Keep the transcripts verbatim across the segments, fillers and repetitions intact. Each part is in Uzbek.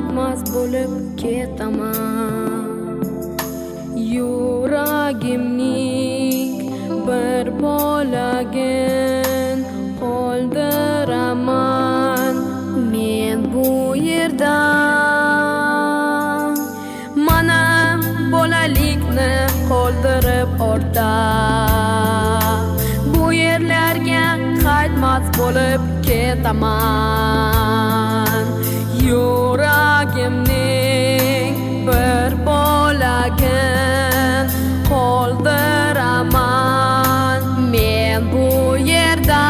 qaytmas bo'lib ketaman. Yuragimning bir bo'lagin qoldiraman men bu yerda. Mana bolalikni qoldirib ortda, bu yerlarga qaytmas bo'lib ketaman. Yuragimning bir bo'lagin qoldiraman men bu yerda.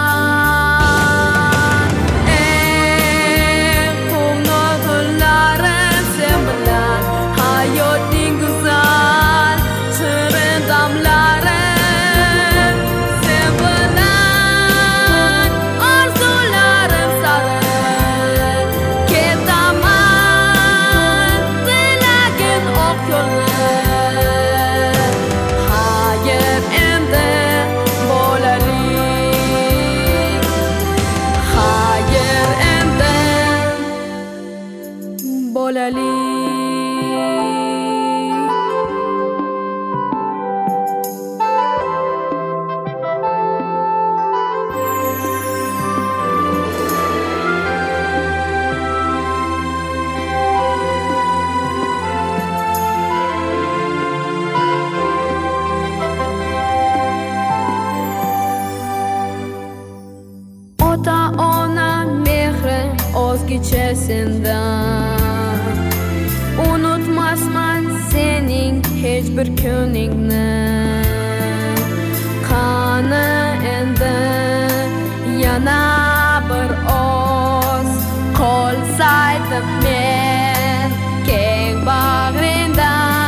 Eng quvnoq kunlarim sen bilan, hayotning go'zal shirin damlarim sen bilan. Orzularim sari ketaman, tilagin oq yo'lni. Hayır endi bolalik, hayır endi bolalik. Ota-ona mehri ozgicha sendan, unutmasman sening hech bir kuningni. Qani endi yana bir oz qolsaydim men keng bag'ringda.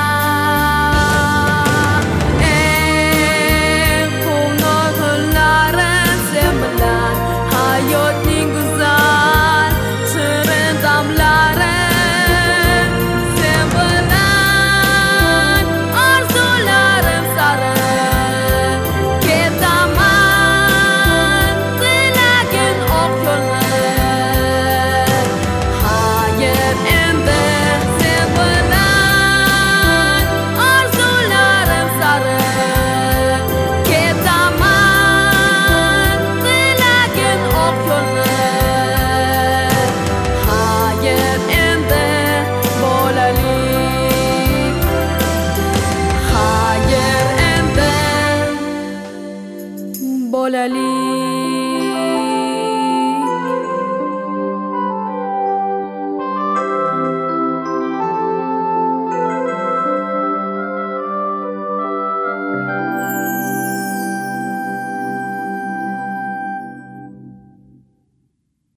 Eng quvnoq kunlarim sen bilan, hayotning go'zal shirin damlarim sen bilan. Orzularim sari ketaman, tilagin oq yo'lni. Hayır endi sen bilan, orzularim sari ketaman, tilagin oq yo'lni. Hayır endi bolalik, hayır endi bolalik.